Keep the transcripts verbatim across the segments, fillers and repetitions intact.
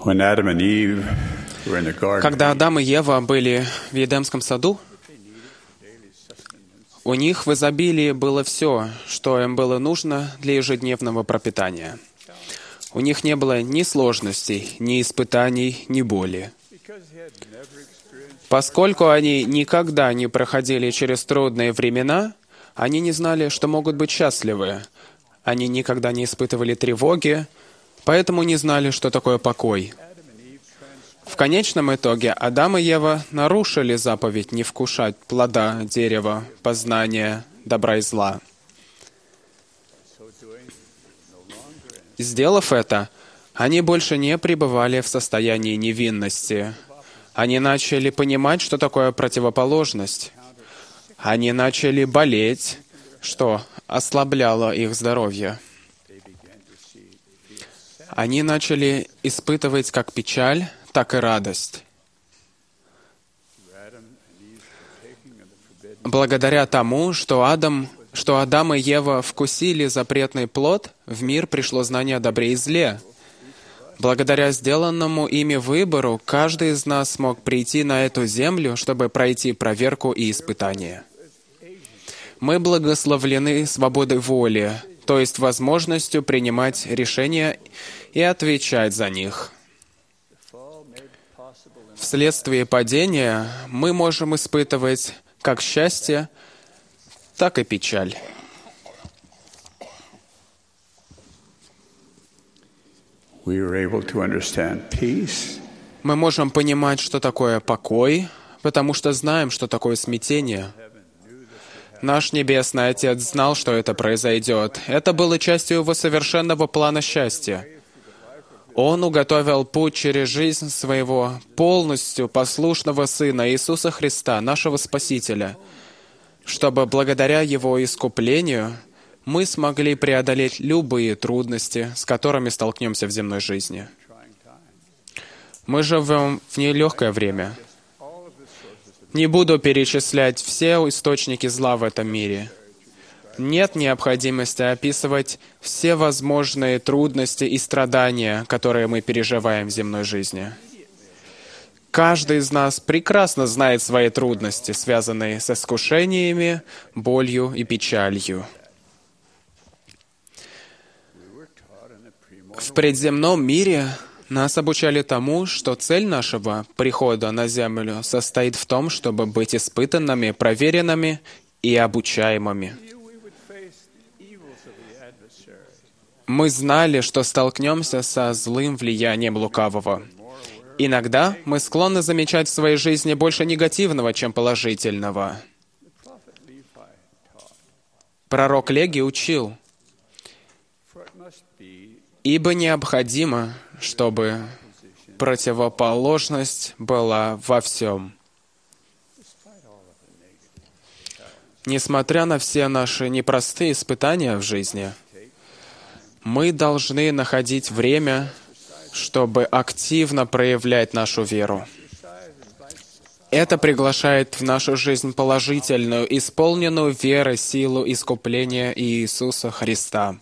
When Adam and Eve were in the garden, Когда Адам и Ева были в Едемском саду, у них в изобилии было все, что им было нужно для ежедневного пропитания. У них не было ни сложностей, ни испытаний, ни боли. Поскольку они никогда не проходили через трудные времена, они не знали, что могут быть счастливы. Они никогда не испытывали тревоги, поэтому не знали, что такое покой. В конечном итоге Адам и Ева нарушили заповедь не вкушать плода дерева познания добра и зла. Сделав это, они больше не пребывали в состоянии невинности. Они начали понимать, что такое противоположность. Они начали болеть, что ослабляло их здоровье. Они начали испытывать как печаль, так и радость. Благодаря тому, что Адам, что Адам и Ева вкусили запретный плод, в мир пришло знание о добре и зле. Благодаря сделанному ими выбору, каждый из нас смог прийти на эту землю, чтобы пройти проверку и испытание. Мы благословлены свободой воли, то есть возможностью принимать решения и отвечать за них. Вследствие падения мы можем испытывать как счастье, так и печаль. we were able to understand peace, Мы можем понимать, что такое покой, потому что знаем, что такое смятение. Наш Небесный Отец знал, что это произойдет. Это было частью Его совершенного плана счастья. Он уготовил путь через жизнь Своего полностью послушного Сына Иисуса Христа, нашего Спасителя, чтобы благодаря Его искуплению мы смогли преодолеть любые трудности, с которыми столкнемся в земной жизни. Мы живем в нелегкое время. Не буду перечислять все источники зла в этом мире. Нет необходимости описывать все возможные трудности и страдания, которые мы переживаем в земной жизни. Каждый из нас прекрасно знает свои трудности, связанные с искушениями, болью и печалью. В предземном мире нас обучали тому, что цель нашего прихода на Землю состоит в том, чтобы быть испытанными, проверенными и обучаемыми. Мы знали, что столкнемся со злым влиянием лукавого. Иногда мы склонны замечать в своей жизни больше негативного, чем положительного. Пророк Леги учил: «Ибо необходимо, чтобы противоположность была во всем». Несмотря на все наши непростые испытания в жизни, мы должны находить время, чтобы активно проявлять нашу веру. Это приглашает в нашу жизнь положительную, исполненную верой силу искупления Иисуса Христа.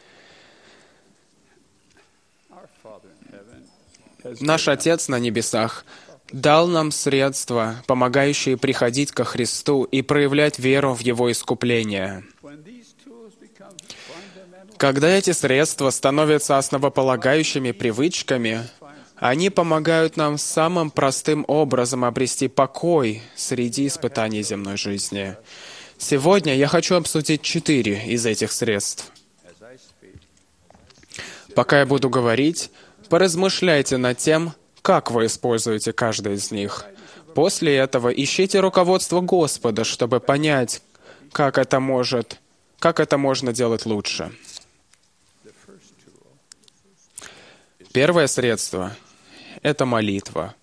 Наш Отец на небесах дал нам средства, помогающие приходить ко Христу и проявлять веру в Его искупление. Когда эти средства становятся основополагающими привычками, они помогают нам самым простым образом обрести покой среди испытаний земной жизни. Сегодня я хочу обсудить четыре из этих средств. Пока я буду говорить, поразмышляйте над тем, как вы используете каждый из них. После этого ищите руководство Господа, чтобы понять, как это может, как это можно делать лучше. Первое средство — это молитва.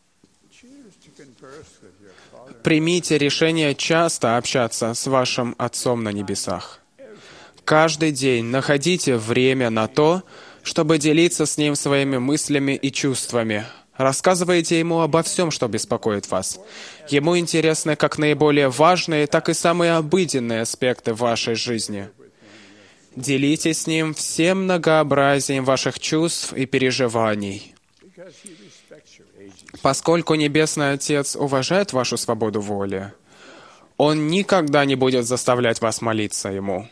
Примите решение часто общаться с вашим Отцом на небесах. Каждый день находите время на то, чтобы делиться с Ним своими мыслями и чувствами. Рассказывайте Ему обо всем, что беспокоит вас. Ему интересны как наиболее важные, так и самые обыденные аспекты вашей жизни. Делитесь с Ним всем многообразием ваших чувств и переживаний. Поскольку Небесный Отец уважает вашу свободу воли, Он никогда не будет заставлять вас молиться Ему.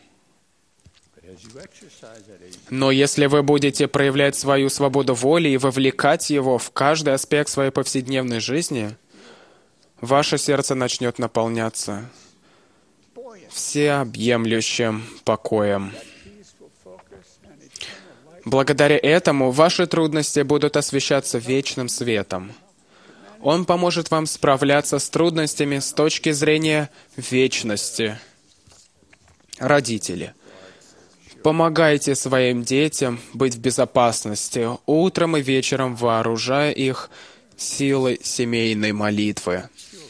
Но если вы будете проявлять свою свободу воли и вовлекать Его в каждый аспект своей повседневной жизни, ваше сердце начнет наполняться всеобъемлющим покоем. Благодаря этому ваши трудности будут освещаться вечным светом. Он поможет вам справляться с трудностями с точки зрения вечности. Родители, помогайте своим детям быть в безопасности, утром и вечером вооружая их силой семейной молитвы.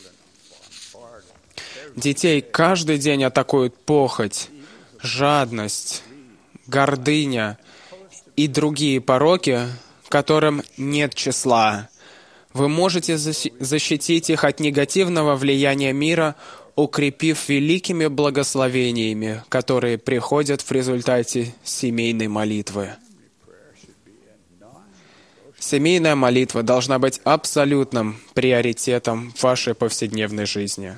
Детей каждый день атакуют похоть, жадность, гордыня и другие пороки, которым нет числа. Вы можете защитить их от негативного влияния мира, укрепив великими благословениями, которые приходят в результате семейной молитвы. Семейная молитва должна быть абсолютным приоритетом в вашей повседневной жизни.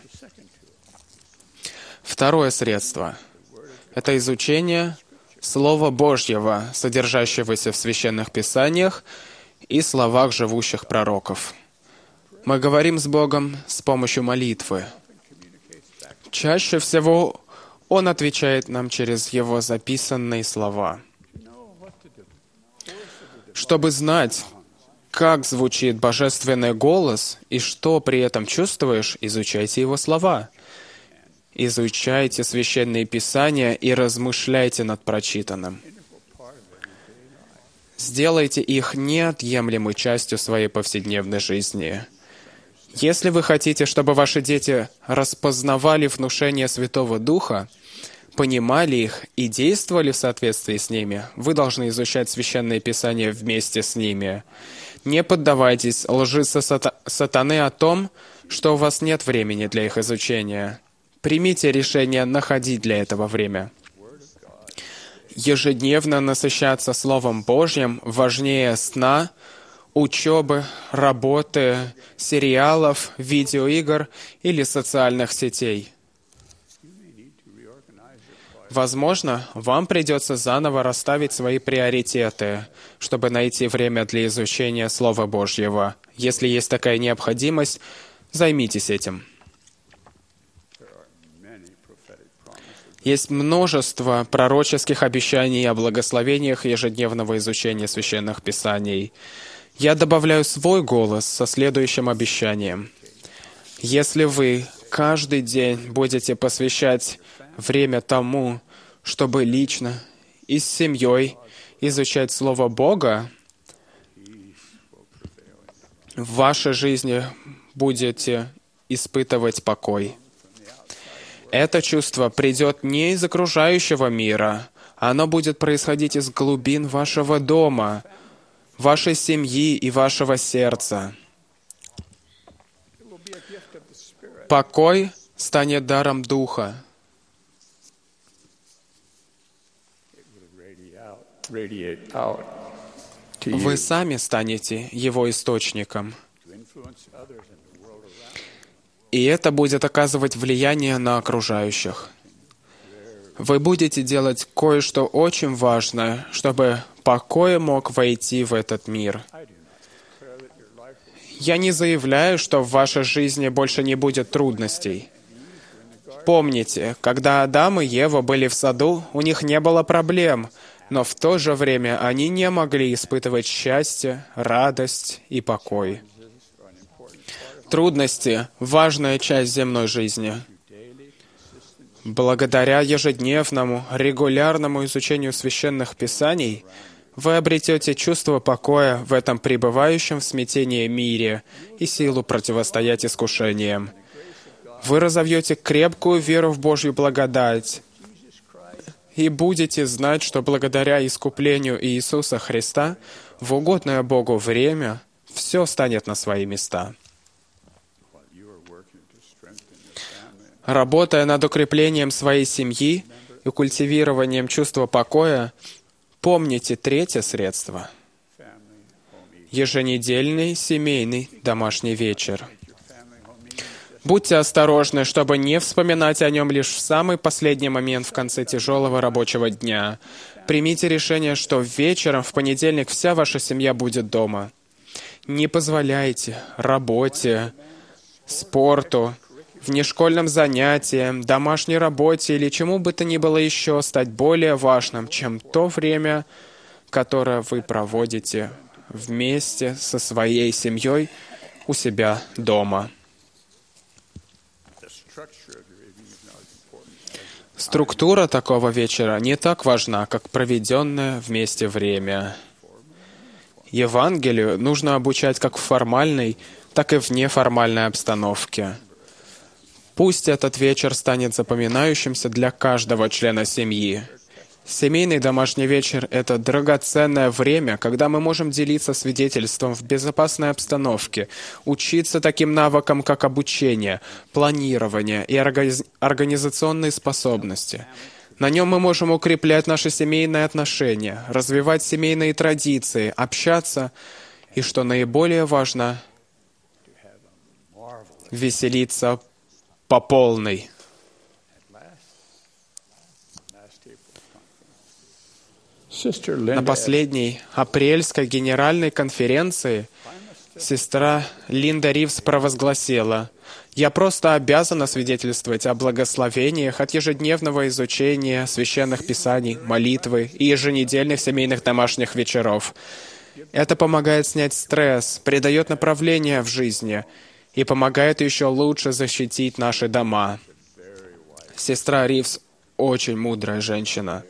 Второе средство — это изучение Слова Божьего, содержащегося в Священных Писаниях и словах живущих пророков. Мы говорим с Богом с помощью молитвы. Чаще всего Он отвечает нам через Его записанные слова. Чтобы знать, как звучит божественный голос и что при этом чувствуешь, изучайте Его слова. Изучайте Священные Писания и размышляйте над прочитанным. Сделайте их неотъемлемой частью своей повседневной жизни. Если вы хотите, чтобы ваши дети распознавали внушения Святого Духа, понимали их и действовали в соответствии с ними, вы должны изучать Священные Писания вместе с ними. Не поддавайтесь лжи сатаны о том, что у вас нет времени для их изучения. Примите решение находить для этого время. Ежедневно насыщаться Словом Божьим важнее сна, учебы, работы, сериалов, видеоигр или социальных сетей. Возможно, вам придется заново расставить свои приоритеты, чтобы найти время для изучения Слова Божьего. Если есть такая необходимость, займитесь этим. Есть множество пророческих обещаний о благословениях ежедневного изучения Священных Писаний. Я добавляю свой голос со следующим обещанием. Если вы каждый день будете посвящать время тому, чтобы лично и с семьей изучать Слово Бога, в вашей жизни будете испытывать покой. Это чувство придет не из окружающего мира, оно будет происходить из глубин вашего дома, вашей семьи и вашего сердца. Покой станет даром Духа. Вы сами станете его источником. И это будет оказывать влияние на окружающих. Вы будете делать кое-что очень важное, чтобы покой мог войти в этот мир. Я не заявляю, что в вашей жизни больше не будет трудностей. Помните, когда Адам и Ева были в саду, у них не было проблем, но в то же время они не могли испытывать счастье, радость и покой. Трудности — важная часть земной жизни. Благодаря ежедневному, регулярному изучению Священных Писаний вы обретете чувство покоя в этом пребывающем в смятении мире и силу противостоять искушениям. Вы разовьете крепкую веру в Божью благодать и будете знать, что благодаря искуплению Иисуса Христа в угодное Богу время все станет на свои места. Работая над укреплением своей семьи и культивированием чувства покоя, помните третье средство. еженедельный семейный домашний вечер. Будьте осторожны, чтобы не вспоминать о нем лишь в самый последний момент в конце тяжелого рабочего дня. Примите решение, что вечером в понедельник вся ваша семья будет дома. Не позволяйте работе, спорту, внешкольным занятиям, домашней работе или чему бы то ни было еще стать более важным, чем то время, которое вы проводите вместе со своей семьей у себя дома. Структура такого вечера не так важна, как проведенное вместе время. Евангелию нужно обучать как в формальной, так и в неформальной обстановке. Пусть этот вечер станет запоминающимся для каждого члена семьи. Семейный домашний вечер — это драгоценное время, когда мы можем делиться свидетельством в безопасной обстановке, учиться таким навыкам, как обучение, планирование и организ... организационные способности. На нем мы можем укреплять наши семейные отношения, развивать семейные традиции, общаться и, что наиболее важно, веселиться по полной. На последней апрельской генеральной конференции сестра Линда Ривз провозгласила: «Я просто обязана свидетельствовать о благословениях от ежедневного изучения священных писаний, молитвы и еженедельных семейных домашних вечеров. Это помогает снять стресс, придает направление в жизни и помогает еще лучше защитить наши дома». Сестра Ривз очень мудрая женщина.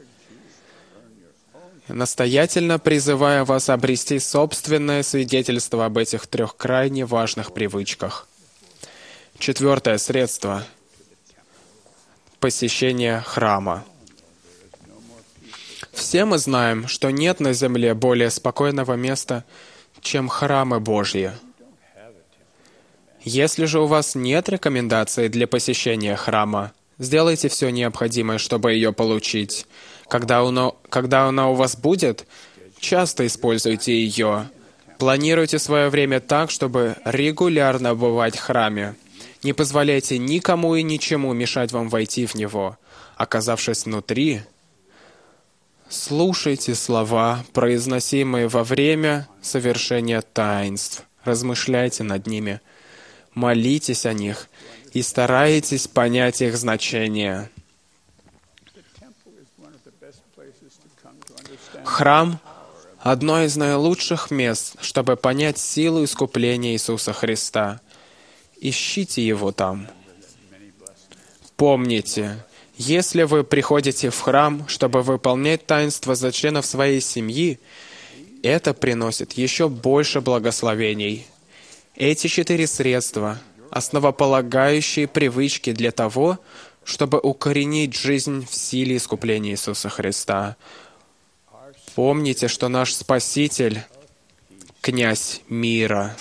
Настоятельно призываю вас обрести собственное свидетельство об этих трех крайне важных привычках. Четвертое средство — посещение храма. Все мы знаем, что нет на земле более спокойного места, чем храмы Божьи. Если же у вас нет рекомендаций для посещения храма, сделайте все необходимое, чтобы ее получить. Когда она, когда она у вас будет, часто используйте ее. Планируйте свое время так, чтобы регулярно бывать в храме. Не позволяйте никому и ничему мешать вам войти в него. Оказавшись внутри, слушайте слова, произносимые во время совершения таинств. Размышляйте над ними, молитесь о них и старайтесь понять их значение. Храм — одно из наилучших мест, чтобы понять силу искупления Иисуса Христа. Ищите Его там. Помните, если вы приходите в храм, чтобы выполнять таинства за членов своей семьи, это приносит еще больше благословений. Эти четыре средства — основополагающие привычки для того, чтобы укоренить жизнь в силе искупления Иисуса Христа. Помните, что наш Спаситель — князь мира.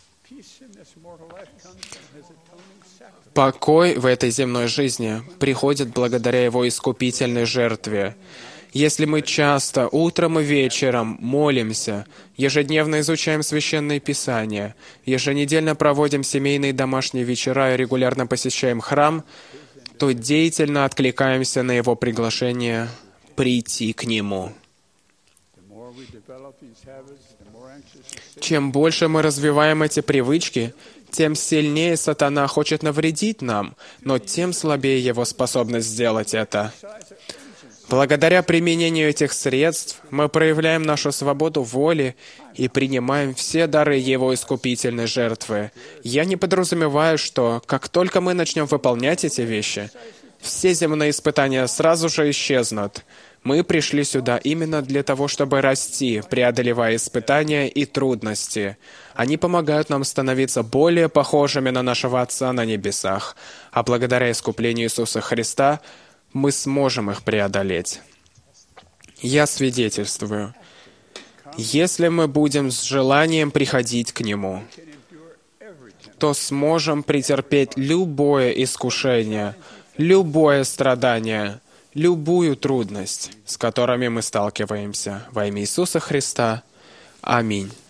Покой в этой земной жизни приходит благодаря Его искупительной жертве. Если мы часто, утром и вечером, молимся, ежедневно изучаем Священное Писание, еженедельно проводим семейные домашние вечера и регулярно посещаем храм, то деятельно откликаемся на Его приглашение прийти к Нему. Чем больше мы развиваем эти привычки, тем сильнее сатана хочет навредить нам, но тем слабее его способность сделать это. Благодаря применению этих средств мы проявляем нашу свободу воли и принимаем все дары Его искупительной жертвы. Я не подразумеваю, что как только мы начнем выполнять эти вещи, все земные испытания сразу же исчезнут. Мы пришли сюда именно для того, чтобы расти, преодолевая испытания и трудности. Они помогают нам становиться более похожими на нашего Отца на небесах, а благодаря искуплению Иисуса Христа мы сможем их преодолеть. Я свидетельствую, если мы будем с желанием приходить к Нему, то сможем претерпеть любое искушение, любое страдание, любую трудность, с которыми мы сталкиваемся. Во имя Иисуса Христа. Аминь.